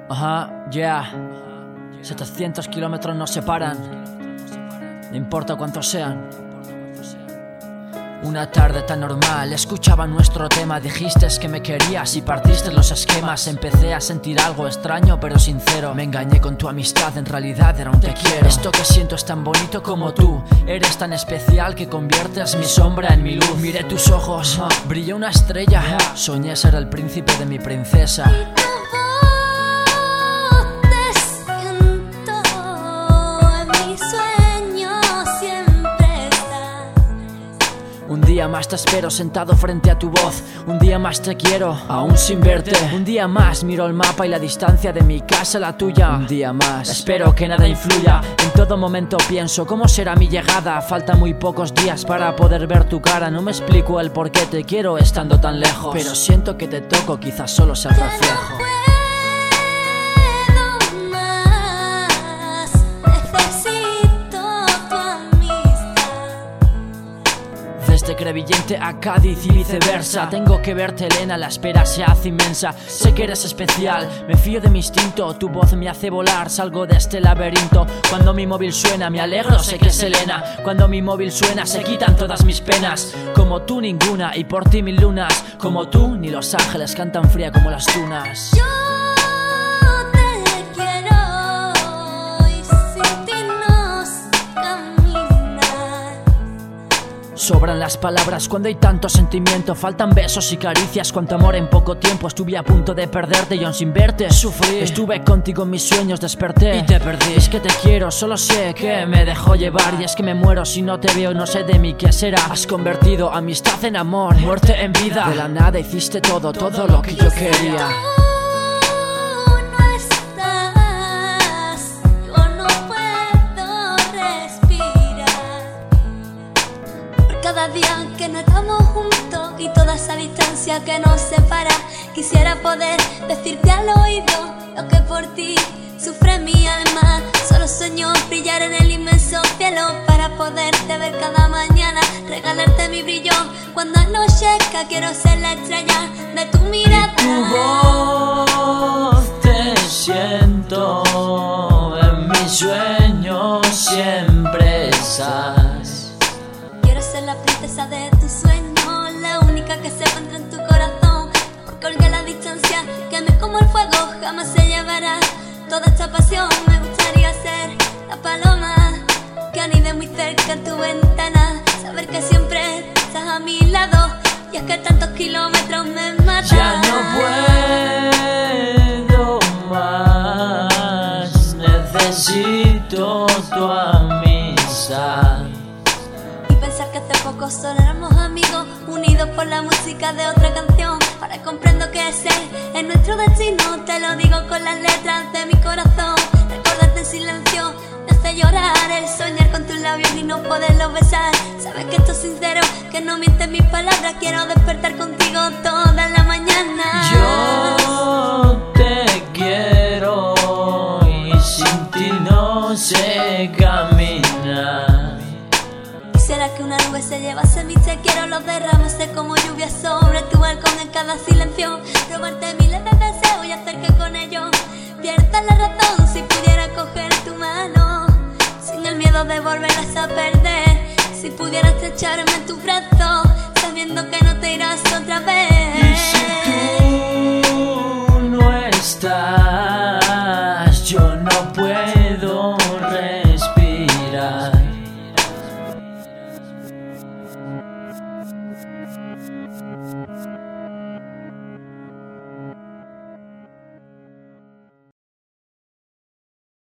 Ajá, yeah. 700 kilómetros nos separan. No importa cuántos sean. Una tarde tan normal, escuchaba nuestro tema. Dijiste que me querías y partiste los esquemas. Empecé a sentir algo extraño pero sincero. Me engañé con tu amistad, en realidad era un te quiero. Esto que siento es tan bonito como tú. Eres tan especial que conviertes mi sombra en mi luz. Miré tus ojos, brilló una estrella. Soñé ser el príncipe de mi princesa. Un día más te espero sentado frente a tu voz. Un día más te quiero, aún sin verte. Un día más miro el mapa y la distancia de mi casa a la tuya. Un día más espero que nada influya. En todo momento pienso cómo será mi llegada. Faltan muy pocos días para poder ver tu cara. No me explico el por qué te quiero estando tan lejos, pero siento que te toco, quizás solo sea el reflejo. Desde Crevillente a Cádiz y viceversa. Tengo que verte, Elena, la espera se hace inmensa. Sé que eres especial, me fío de mi instinto. Tu voz me hace volar, salgo de este laberinto. Cuando mi móvil suena me alegro, sé que es Elena. Cuando mi móvil suena se quitan todas mis penas. Como tú ninguna y por ti mil lunas. Como tú ni los ángeles cantan fría como las tunas. Sobran las palabras cuando hay tanto sentimiento. Faltan besos y caricias, cuánto amor en poco tiempo. Estuve a punto de perderte y aún sin verte sufrí. Estuve contigo en mis sueños, desperté y te perdí. Es que te quiero, solo sé que me dejó llevar. Y es que me muero si no te veo, no sé de mí qué será. Has convertido amistad en amor, muerte en vida. De la nada hiciste todo lo que yo quería. Cada día que no estamos juntos y toda esa distancia que nos separa, quisiera poder decirte al oído lo que por ti sufre mi alma. Solo sueño brillar en el inmenso cielo para poderte ver cada mañana, regalarte mi brillo cuando anochezca. Quiero ser la estrella de tu mirada. Y tu voz te siento en mis sueños, siempre estás. Quiero ser la princesa de tu sueño, la única que se encuentra en tu corazón. Porque olvidé la distancia, queme como el fuego, jamás se llevará toda esta pasión. Me gustaría ser la paloma que anide muy cerca en tu ventana, saber que siempre estás a mi lado. Y es que tantos kilómetros me matan. Ya no puedo más, necesito tu amistad. Pensar que hace poco solo éramos amigos, unidos por la música de otra canción. Ahora comprendo que ese es nuestro destino. Te lo digo con las letras de mi corazón. Recordarte en silencio me hace llorar. El soñar con tus labios y no poderlos besar. Sabes que esto es sincero, que no mienten mis palabras. Quiero despertar contigo toda la mañana. Yo te quiero y sin ti no sé caminar. Quisiera que una nube se llevase mis te quiero, los derramase como lluvia sobre tu balcón en cada silencio. Robarte miles de